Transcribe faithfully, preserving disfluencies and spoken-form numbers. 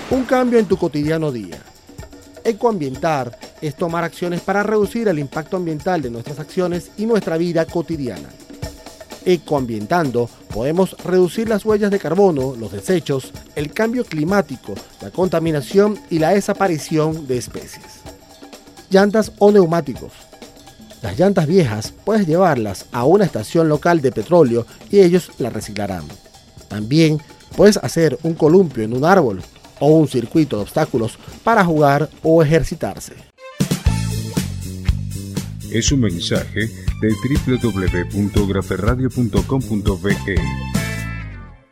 Un cambio en tu cotidiano día. Ecoambientar es tomar acciones para reducir el impacto ambiental de nuestras acciones y nuestra vida cotidiana. Ecoambientando, podemos reducir las huellas de carbono, los desechos, el cambio climático, la contaminación y la desaparición de especies. Llantas o neumáticos. Las llantas viejas puedes llevarlas a una estación local de petróleo y ellos las reciclarán. También puedes hacer un columpio en un árbol o un circuito de obstáculos para jugar o ejercitarse. Es un mensaje de doble u doble u doble u punto graferradio punto com punto be.